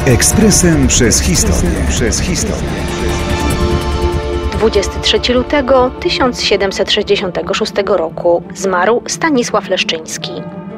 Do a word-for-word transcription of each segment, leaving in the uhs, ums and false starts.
Ekspresem przez historię. Przez historię. dwudziestego trzeciego lutego tysiąc siedemset sześćdziesiątego szóstego roku zmarł Stanisław Leszczyński.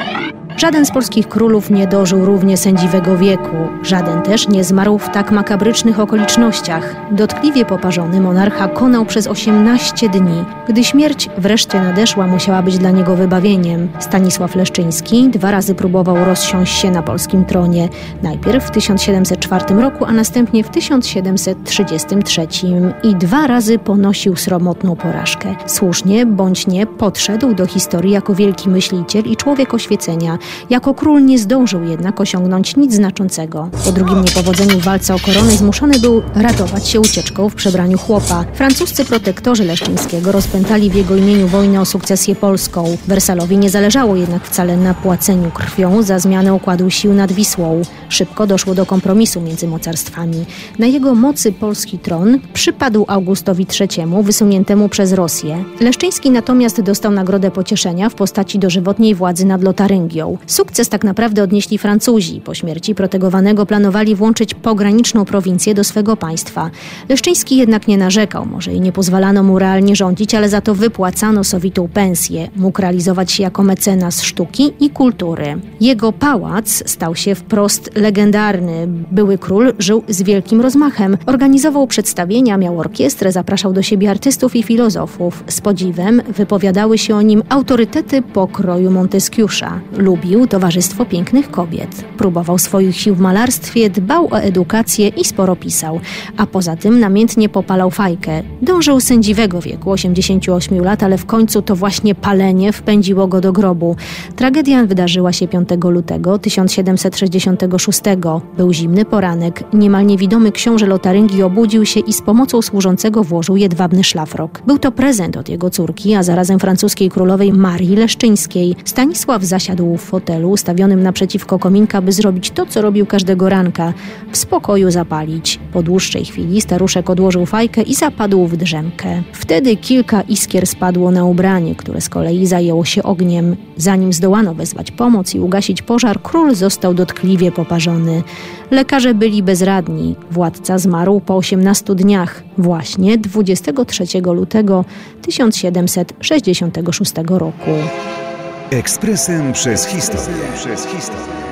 Żaden z polskich królów nie dożył równie sędziwego wieku. Żaden też nie zmarł w tak makabrycznych okolicznościach. Dotkliwie poparzony monarcha konał przez osiemnaście dni. Gdy śmierć wreszcie nadeszła, musiała być dla niego wybawieniem. Stanisław Leszczyński dwa razy próbował rozsiąść się na polskim tronie. Najpierw w tysiąc siedemset czwartym roku, a następnie w tysiąc siedemset trzydziestym trzecim. I dwa razy ponosił sromotną porażkę. Słusznie bądź nie podszedł do historii jako wielki myśliciel i człowiek oświecenia. Jako król nie zdążył jednak osiągnąć nic znaczącego. Po drugim niepowodzeniu w walce o koronę zmuszony był ratować się ucieczką w przebraniu chłopa. Francuscy protektorzy Leszczyńskiego rozpętali w jego imieniu wojnę o sukcesję polską. Wersalowi nie zależało jednak wcale na płaceniu krwią za zmianę układu sił nad Wisłą. Szybko doszło do kompromisu między mocarstwami. Na jego mocy polski tron przypadł Augustowi trzeciemu, wysuniętemu przez Rosję. Leszczyński natomiast dostał nagrodę pocieszenia w postaci dożywotniej władzy nad Lotaryngią. Sukces tak naprawdę odnieśli Francuzi. Po śmierci protegowanego planowali włączyć pograniczną prowincję do swego państwa. Leszczyński jednak nie narzekał, może i nie pozwalano mu realnie rządzić, ale za to wypłacano sowitą pensję. Mógł realizować się jako mecenas sztuki i kultury. Jego pałac stał się wprost legendarny. Były król żył z wielkim rozmachem. Organizował przedstawienia, miał orkiestrę, zapraszał do siebie artystów i filozofów. Z podziwem wypowiadały się o nim autorytety pokroju Monteskiusza. Lubił towarzystwo pięknych kobiet. Próbował swoich sił w malarstwie, dbał o edukację i sporo pisał. A poza tym namiętnie popalał fajkę. Dążył sędziwego wieku, osiemdziesięciu ośmiu lat, ale w końcu to właśnie palenie wpędziło go do grobu. Tragedia wydarzyła się piątego lutego tysiąc siedemset sześćdziesiątego szóstego. Był zimny poranek. Niemal niewidomy książę Lotaryngii obudził się i z pomocą służącego włożył jedwabny szlafrok. Był to prezent od jego córki, a zarazem francuskiej królowej Marii Leszczyńskiej. Stanisław zasiadł w fotelu ustawionym naprzeciwko kominka, by zrobić to, co robił każdego ranka. W spokoju zapalić. Po dłuższej chwili staruszek odłożył fajkę i zapadł w drzemkę. Wtedy kilka iskier spadło na ubranie, które z kolei zajęło się ogniem. Zanim zdołano wezwać pomoc i ugasić pożar, król został dotkliwie poparzony. Lekarze byli bezradni. Władca zmarł po osiemnastu dniach, właśnie dwudziestego trzeciego lutego tysiąc siedemset sześćdziesiątego szóstego roku. Ekspresem przez historię. Przez historię.